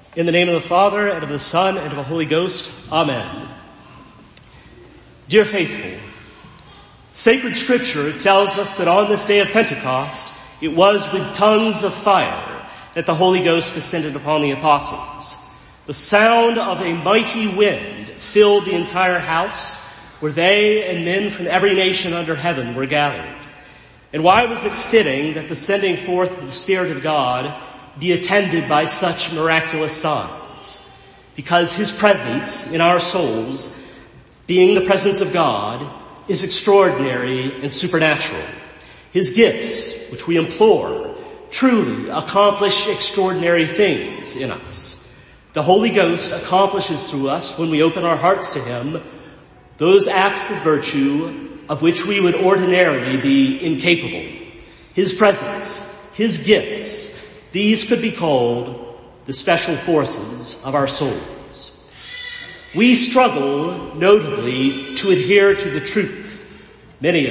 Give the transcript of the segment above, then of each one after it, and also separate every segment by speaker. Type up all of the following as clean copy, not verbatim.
Speaker 1: In the name of the Father, and of the Son, and of the Holy Ghost. Amen. Dear faithful, sacred scripture tells us that on this day of Pentecost, it was with tongues of fire that the Holy Ghost descended upon the apostles. The sound of a mighty wind filled the entire house where they and men from every nation under heaven were gathered. And why was it fitting that the sending forth of the Spirit of God be attended by such miraculous signs? Because His presence in our souls, being the presence of God, is extraordinary and supernatural. His gifts, which we implore, truly accomplish extraordinary things in us. The Holy Ghost accomplishes through us, when we open our hearts to Him, those acts of virtue of which we would ordinarily be incapable. His presence, His gifts, these could be called the special forces of our souls. We struggle, notably, to adhere to the truth. Many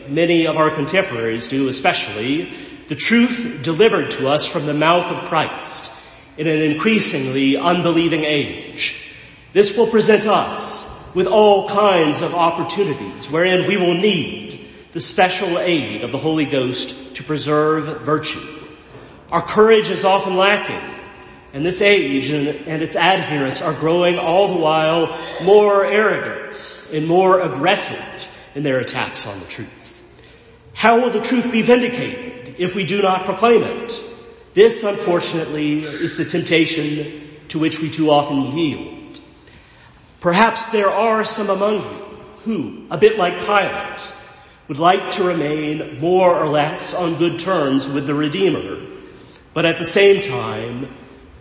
Speaker 1: of our contemporaries do, especially, the truth delivered to us from the mouth of Christ in an increasingly unbelieving age. This will present us with all kinds of opportunities wherein we will need the special aid of the Holy Ghost to preserve virtue. Our courage is often lacking, and this age and its adherents are growing all the while more arrogant and more aggressive in their attacks on the truth. How will the truth be vindicated if we do not proclaim it? This, unfortunately, is the temptation to which we too often yield. Perhaps there are some among you who, a bit like Pilate, would like to remain more or less on good terms with the Redeemer, but at the same time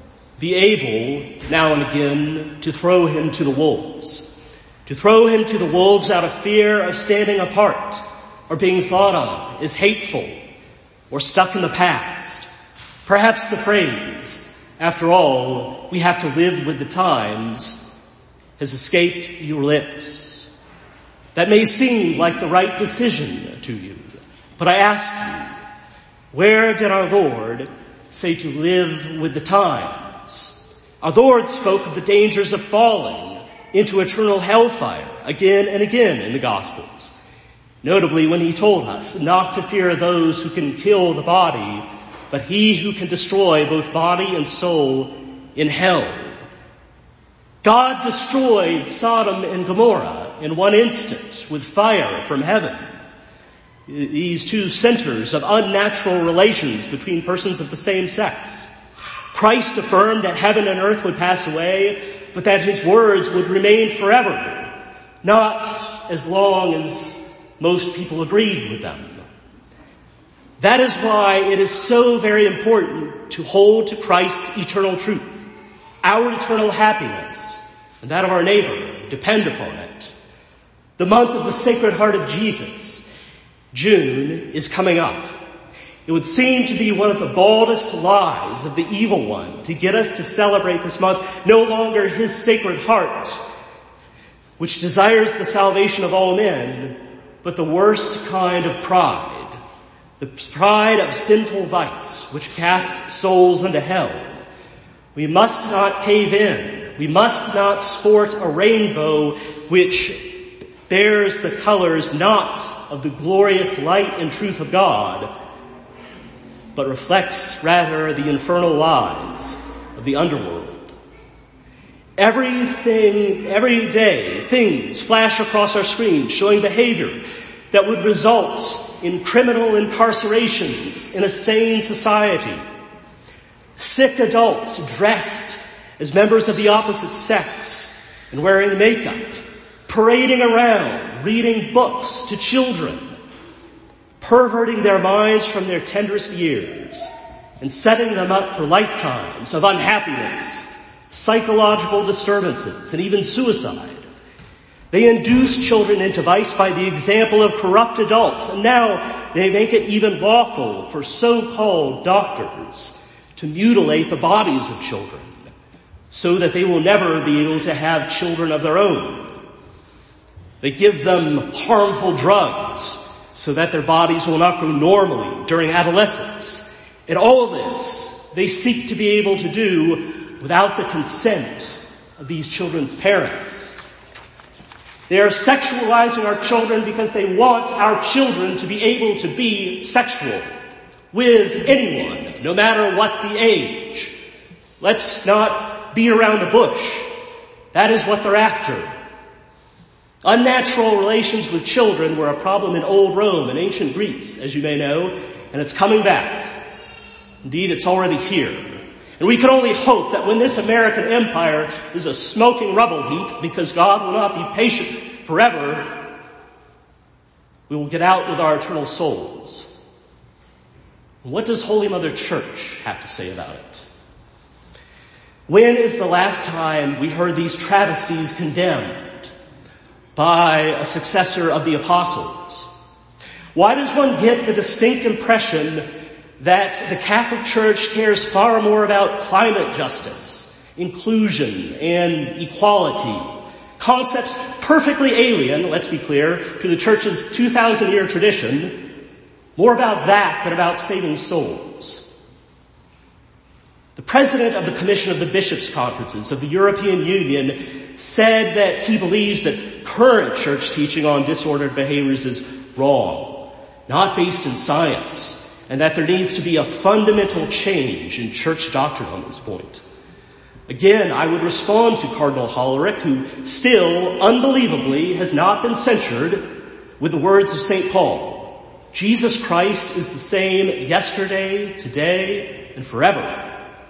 Speaker 1: be able now and again to throw him to the wolves. To throw him to the wolves out of fear of standing apart or being thought of as hateful or stuck in the past. Perhaps the phrase, after all, we have to live with the times, has escaped your lips. That may seem like the right decision to you, but I ask you, where did our Lord say to live with the times? Our Lord spoke of the dangers of falling into eternal hellfire again and again in the Gospels. Notably when He told us not to fear those who can kill the body, but He who can destroy both body and soul in hell. God destroyed Sodom and Gomorrah in one instant with fire from heaven. These two centers of unnatural relations between persons of the same sex. Christ affirmed that heaven and earth would pass away, but that His words would remain forever, not as long as most people agreed with them. That is why it is so very important to hold to Christ's eternal truth. Our eternal happiness and that of our neighbor depend upon it. The month of the Sacred Heart of Jesus, June, is coming up. It would seem to be one of the boldest lies of the evil one to get us to celebrate this month no longer His Sacred Heart, which desires the salvation of all men, but the worst kind of pride, the pride of sinful vice, which casts souls into hell. We must not cave in. We must not sport a rainbow which bears the colors not of the glorious light and truth of God, but reflects rather the infernal lies of the underworld. Every day, things flash across our screens showing behavior that would result in criminal incarcerations in a sane society. Sick adults dressed as members of the opposite sex and wearing makeup, parading around, reading books to children, perverting their minds from their tenderest years and setting them up for lifetimes of unhappiness, psychological disturbances, and even suicide. They induce children into vice by the example of corrupt adults, and now they make it even lawful for so-called doctors to mutilate the bodies of children so that they will never be able to have children of their own. They give them harmful drugs so that their bodies will not grow normally during adolescence. And all of this they seek to be able to do without the consent of these children's parents. They are sexualizing our children because they want our children to be able to be sexual with anyone, no matter what the age. Let's not beat around the bush. That is what they're after. Unnatural relations with children were a problem in old Rome and ancient Greece, as you may know, and it's coming back. Indeed, it's already here. And we can only hope that when this American empire is a smoking rubble heap, because God will not be patient forever, we will get out with our eternal souls. What does Holy Mother Church have to say about it? When is the last time we heard these travesties condemned by a successor of the apostles? Why does one get the distinct impression that the Catholic Church cares far more about climate justice, inclusion, and equality? Concepts perfectly alien, let's be clear, to the Church's 2,000-year tradition. More about that than about saving souls. The president of the Commission of the Bishops' Conferences of the European Union said that he believes that current church teaching on disordered behaviors is wrong, not based in science, and that there needs to be a fundamental change in church doctrine on this point. Again, I would respond to Cardinal Hollerich, who still, unbelievably, has not been censured, with the words of St. Paul. Jesus Christ is the same yesterday, today, and forever.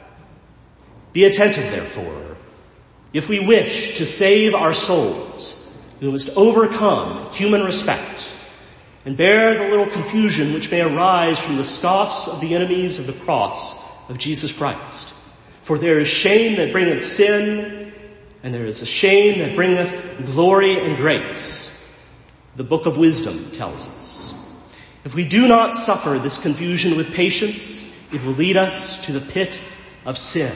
Speaker 1: Be attentive, therefore. If we wish to save our souls, we must overcome human respect and bear the little confusion which may arise from the scoffs of the enemies of the cross of Jesus Christ. For there is shame that bringeth sin, and there is a shame that bringeth glory and grace. The Book of Wisdom tells us. If we do not suffer this confusion with patience, it will lead us to the pit of sin.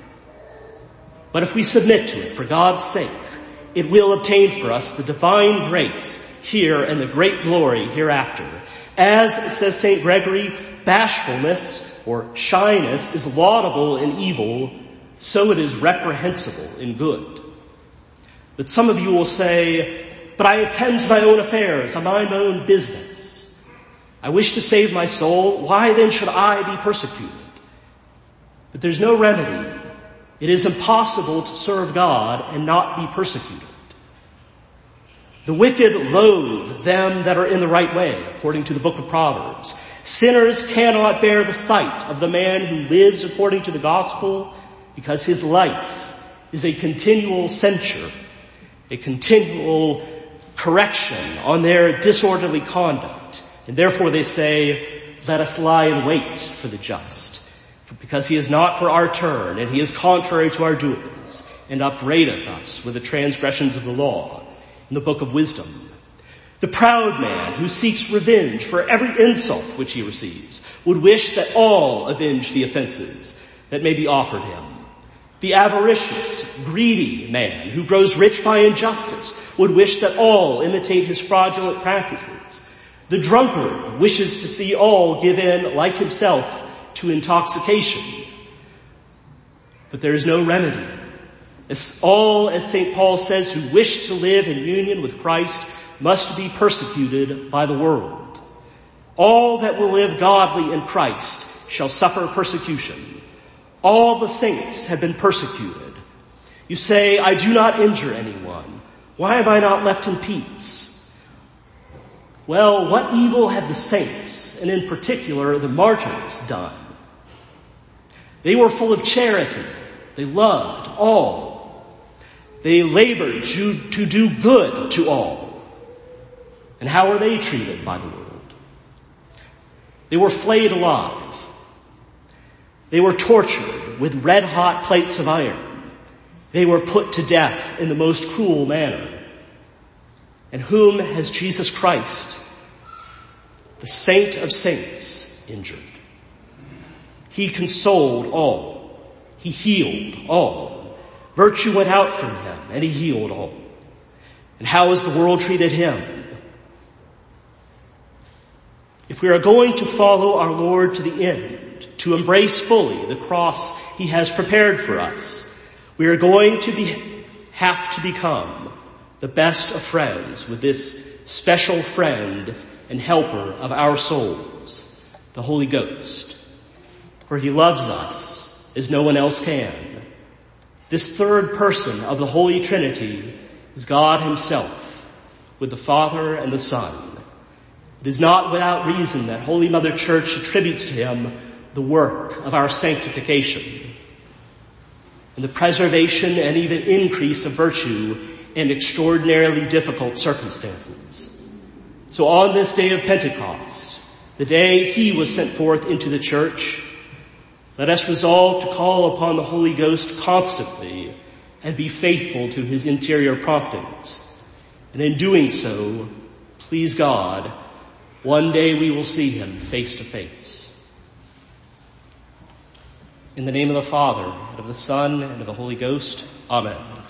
Speaker 1: But if we submit to it for God's sake, it will obtain for us the divine grace here and the great glory hereafter. As says St. Gregory, bashfulness or shyness is laudable in evil, so it is reprehensible in good. But some of you will say, but I attend to my own affairs, I mind my own business. I wish to save my soul, why then should I be persecuted? But there's no remedy. It is impossible to serve God and not be persecuted. The wicked loathe them that are in the right way, according to the book of Proverbs. Sinners cannot bear the sight of the man who lives according to the gospel, because his life is a continual censure, a continual correction on their disorderly conduct. And therefore they say, let us lie in wait for the just, because he is not for our turn, and he is contrary to our doings, and upbraideth us with the transgressions of the law. In the Book of Wisdom. The proud man who seeks revenge for every insult which he receives would wish that all avenge the offenses that may be offered him. The avaricious, greedy man who grows rich by injustice would wish that all imitate his fraudulent practices. The drunkard wishes to see all give in, like himself, to intoxication. But there is no remedy. All, as St. Paul says, who wish to live in union with Christ must be persecuted by the world. All that will live godly in Christ shall suffer persecution. All the saints have been persecuted. You say, I do not injure anyone. Why am I not left in peace? Well, what evil have the saints, and in particular the martyrs, done? They were full of charity. They loved all. They labored to do good to all. And how were they treated by the world? They were flayed alive. They were tortured with red-hot plates of iron. They were put to death in the most cruel manner. And whom has Jesus Christ, the saint of saints, injured? He consoled all. He healed all. Virtue went out from him, and he healed all. And how has the world treated him? If we are going to follow our Lord to the end, to embrace fully the cross he has prepared for us, We are going to have to become the best of friends with this special friend and helper of our souls, the Holy Ghost. For he loves us as no one else can. This third person of the Holy Trinity is God himself, with the Father and the Son. It is not without reason that Holy Mother Church attributes to him the work of our sanctification and the preservation and even increase of virtue in extraordinarily difficult circumstances. So on this day of Pentecost, the day he was sent forth into the church, let us resolve to call upon the Holy Ghost constantly and be faithful to his interior promptings. And in doing so, please God, one day we will see him face to face. In the name of the Father, and of the Son, and of the Holy Ghost, Amen.